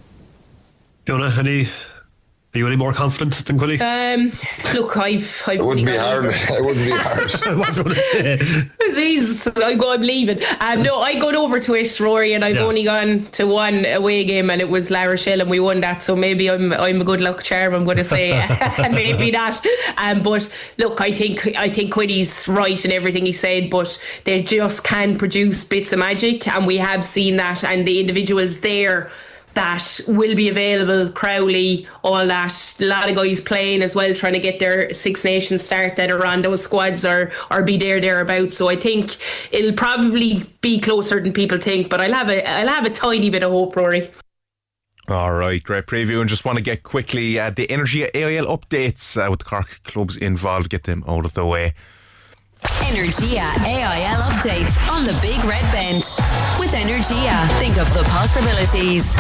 Fiona, any, are you any more confident than Quilly? Um, look, I've, I've it wouldn't be hard. It wouldn't be hard. I was going to say. Jesus, I go, I'm leaving. Um, no, I got over to it, Rory, and I've yeah. only gone to one away game, and it was La Rochelle, and we won that. So maybe I'm I'm a good luck charm. I'm going to say maybe not. Um, but look, I think I think Quinny's right in everything he said, but they just can produce bits of magic, and we have seen that, and the individuals there that will be available, Crowley, all that, a lot of guys playing as well, trying to get their Six Nations start that are on those squads or or be there thereabouts. So I think it'll probably be closer than people think, but I'll have a I'll have a tiny bit of hope, Rory. All right, great preview, and just want to get quickly uh, the Energia A I L updates uh, with the Cork clubs involved, get them out of the way. Energia A I L updates on the Big Red Bench. With Energia, think of the possibilities.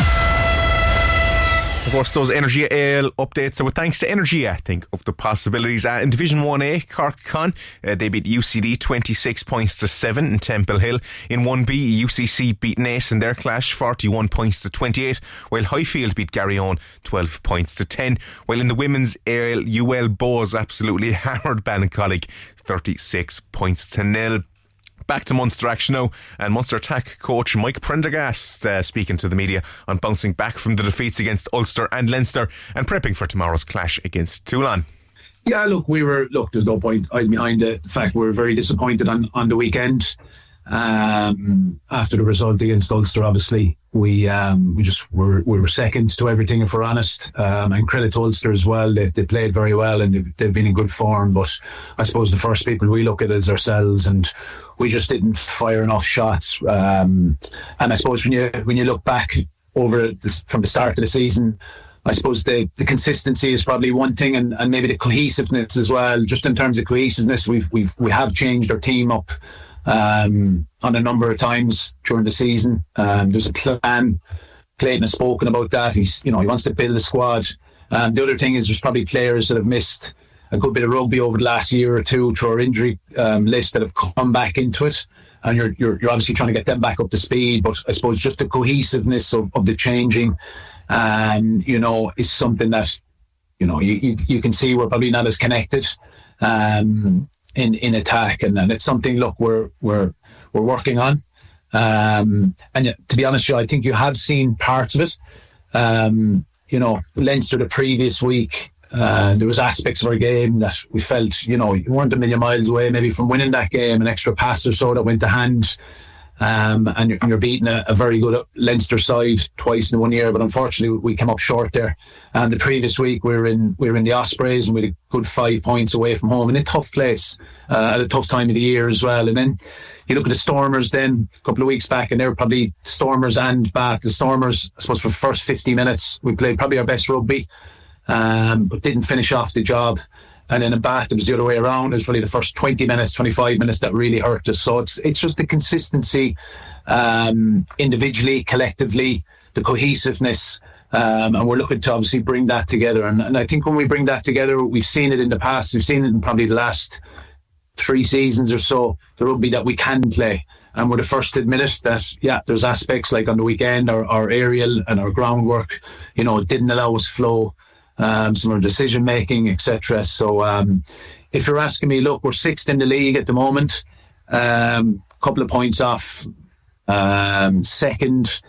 Of course, those Energia A L updates are with thanks to Energia. Think of the possibilities. Uh, in Division one A, Cork Con, uh, they beat U C D twenty-six points to seven in Temple Hill. In one B, U C C beat Naas in their clash forty-one points to twenty-eight, while Highfield beat Garryowen twelve points to ten. While in the women's A L, U L Bows absolutely hammered Ballincollig thirty-six points to nil. Back to Munster action now, and Munster attack coach Mike Prendergast uh, speaking to the media on bouncing back from the defeats against Ulster and Leinster and prepping for tomorrow's clash against Toulon. Yeah, look, we were, look, there's no point hiding behind the fact we were very disappointed on, on the weekend. Um, after the result against Ulster, obviously, we um, we just were we were second to everything, if we're honest. Um, and credit to Ulster as well. They they played very well and they've, they've been in good form. But I suppose the first people we look at is ourselves, and we just didn't fire enough shots. Um, and I suppose when you when you look back over this, from the start of the season, I suppose the, the consistency is probably one thing, and, and maybe the cohesiveness as well. Just in terms of cohesiveness, we've we've we have changed our team up um, on a number of times during the season. Um, there's a plan. Clayton has spoken about that. He's you know he wants to build a squad. Um, the other thing is there's probably players that have missed a good bit of rugby over the last year or two through our injury um, list that have come back into it, and you're, you're you're obviously trying to get them back up to speed. But I suppose just the cohesiveness of, of the changing, um, you know, is something that you know you, you, you can see we're probably not as connected um, in in attack, and, and it's something look we're we're we're working on. Um, and to be honest, I think you have seen parts of it. Um, you know, Leinster the previous week. Uh, there was aspects of our game that we felt, you know, you weren't a million miles away maybe from winning that game, an extra pass or so that went to hand, um, and, you're, and you're beating a, a very good Leinster side twice in one year, but unfortunately we came up short there. And the previous week we were in we were in the Ospreys, and we had a good five points away from home in a tough place uh, at a tough time of the year as well. And then you look at the Stormers then a couple of weeks back, and they were probably Stormers and Bath. The Stormers, I suppose, for the first fifty minutes we played probably our best rugby. Um, but didn't finish off the job. And then in Bath, it was the other way around. It was probably the first twenty minutes, twenty-five minutes that really hurt us. So it's it's just the consistency, um, individually, collectively, the cohesiveness. Um, and we're looking to obviously bring that together. And, and I think when we bring that together, we've seen it in the past. We've seen it in probably the last three seasons or so, the rugby that we can play. And we're the first to admit it that, yeah, there's aspects like on the weekend, our, our aerial and our groundwork, you know, didn't allow us flow, um, some of our decision making, et cetera. So um, if you're asking me, look, we're sixth in the league at the moment, a um, couple of points off um, second.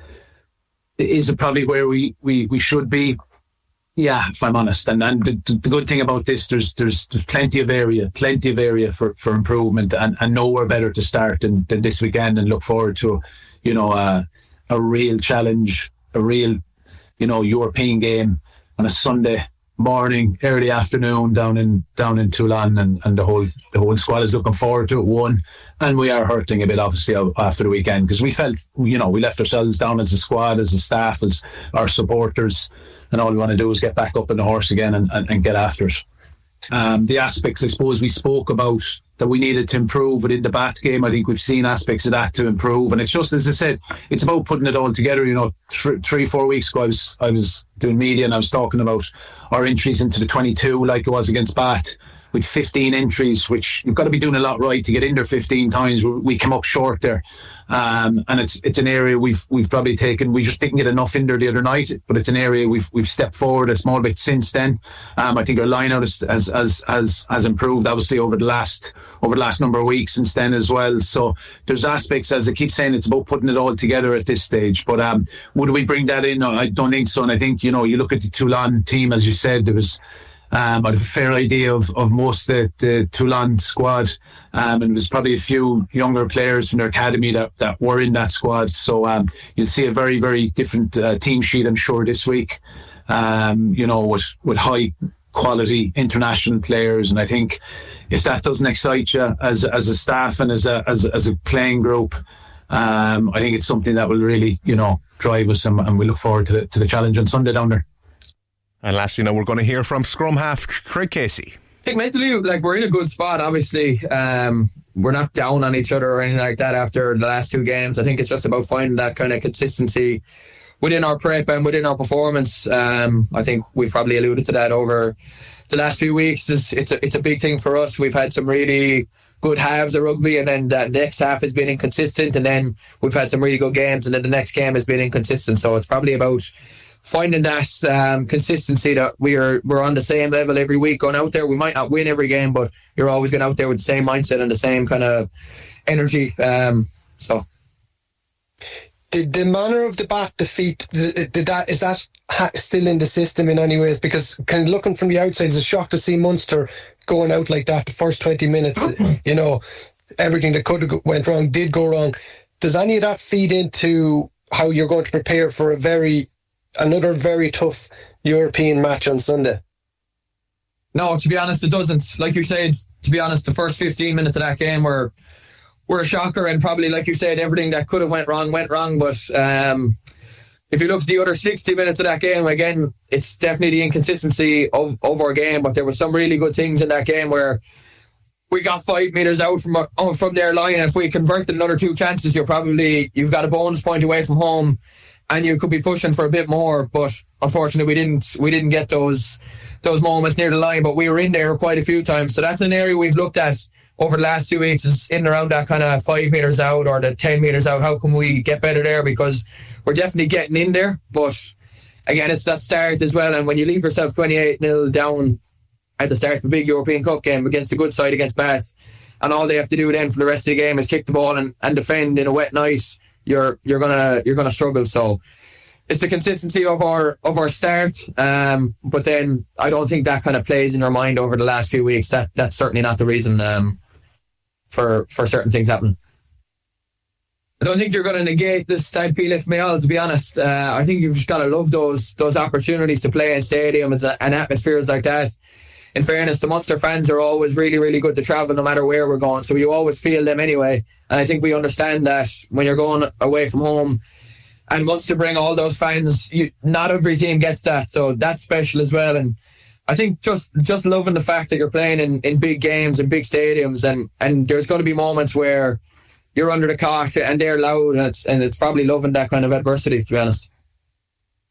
Is it probably where we, we, we should be? Yeah, if I'm honest. And and the, the good thing about this, there's there's there's plenty of area, plenty of area for, for improvement, and, and nowhere better to start than, than this weekend, and look forward to, you know, uh, a real challenge, a real, you know, European game on a Sunday morning, early afternoon down in down in Toulon, and, and the whole the whole squad is looking forward to it. One, and we are hurting a bit obviously after the weekend, because we felt, you know, we left ourselves down as a squad, as a staff, as our supporters, and all we want to do is get back up on the horse again and, and, and get after it. Um, the aspects I suppose we spoke about that we needed to improve within the Bath game, I think we've seen aspects of that to improve, and it's just, as I said, it's about putting it all together. You know, th- three four weeks ago I was I was doing media and I was talking about our entries into the twenty-two like it was against Bath, with fifteen entries, which you've got to be doing a lot right to get in there fifteen times. We came up short there, um, and it's it's an area we've we've probably taken. We just didn't get enough in there the other night, but it's an area we've we've stepped forward a small bit since then. Um, I think our line out has has, has has has improved obviously over the last over the last number of weeks since then as well. So there's aspects, as I keep saying, it's about putting it all together at this stage. But um, would we bring that in? No, I don't think so. And I think, you know, you look at the Toulon team, as you said, there was. Um, I have a fair idea of, of most of the, the Toulon squad, um, and there was probably a few younger players from their academy that, that were in that squad. So um, you'll see a very, very different uh, team sheet, I'm sure, this week, um, you know, with, with high quality international players. And I think if that doesn't excite you as as a staff and as a as, as a playing group, um, I think it's something that will really, you know, drive us, and, and we look forward to the, to the challenge on Sunday down there. And lastly, now we're going to hear from scrum half Craig Casey. I think mentally, like, we're in a good spot, obviously. Um, we're not down on each other or anything like that after the last two games. I think it's just about finding that kind of consistency within our prep and within our performance. Um, I think we've probably alluded to that over the last few weeks. It's, it's, a, it's a big thing for us. We've had some really good halves of rugby, and then that next half has been inconsistent, and then we've had some really good games, and then the next game has been inconsistent. So it's probably about finding that um, consistency, that we're we're on the same level every week going out there. We might not win every game, but you're always going out there with the same mindset and the same kind of energy. Um, so, did the manner of the Bath defeat, did that is that still in the system in any ways? Because kind of looking from the outside, it's a shock to see Munster going out like that. The first twenty minutes, you know, everything that could have went wrong did go wrong. Does any of that feed into how you're going to prepare for a very another very tough European match on Sunday? No, to be honest, it doesn't. Like you said, to be honest, the first fifteen minutes of that game were were a shocker, and probably, like you said, everything that could have went wrong went wrong. But um, if you look at the other sixty minutes of that game, again, it's definitely the inconsistency of, of our game. But there were some really good things in that game where we got five metres out from uh, from their line, and if we converted another two chances, you're probably you've got a bonus point away from home, and you could be pushing for a bit more. But unfortunately, we didn't we didn't get those those moments near the line. But we were in there quite a few times. So that's an area we've looked at over the last two weeks, is in and around that kind of five metres out or the ten metres out. How can we get better there? Because we're definitely getting in there. But again, it's that start as well. And when you leave yourself twenty-eight nil down at the start of a big European Cup game against a good side, against Bath, and all they have to do then for the rest of the game is kick the ball and, and defend in a wet night, you're you're gonna you're gonna struggle. So it's the consistency of our of our start, um, but then I don't think that kind of plays in your mind over the last few weeks. That that's certainly not the reason um, for for certain things happening. I don't think you're going to negate this Stade Félix Mayol, to be honest. Uh, I think you've just got to love those those opportunities to play in stadiums and atmospheres like that. In fairness, the Munster fans are always really, really good to travel no matter where we're going. So you always feel them anyway. And I think we understand that when you're going away from home and wants to bring all those fans, you, not every team gets that. So that's special as well. And I think just just loving the fact that you're playing in, in big games and big stadiums, and, and there's going to be moments where you're under the cosh and they're loud, and it's and it's probably loving that kind of adversity, to be honest.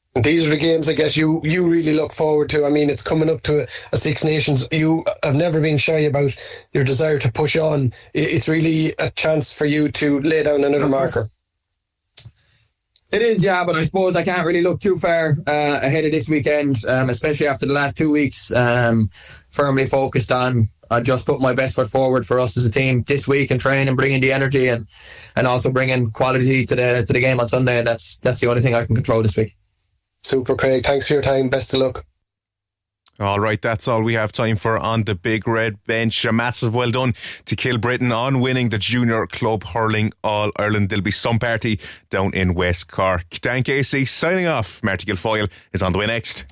These are the games I guess you, you really look forward to. I mean, it's coming up to a, a Six Nations. You have never been shy about your desire to push on. It's really a chance for you to lay down another marker. It is, yeah, but I suppose I can't really look too far uh, ahead of this weekend, um, especially after the last two weeks. Um, firmly focused on I just put my best foot forward for us as a team this week and train and bringing the energy and, and also bringing quality to the to the game on Sunday. And that's that's the only thing I can control this week. Super, Craig. Thanks for your time. Best of luck. All right, that's all we have time for on the Big Red Bench. A massive well done to Kilbrittain on winning the Junior Club Hurling All-Ireland. There'll be some party down in West Cork. Dan Casey signing off. Marty Guilfoyle is on the way next.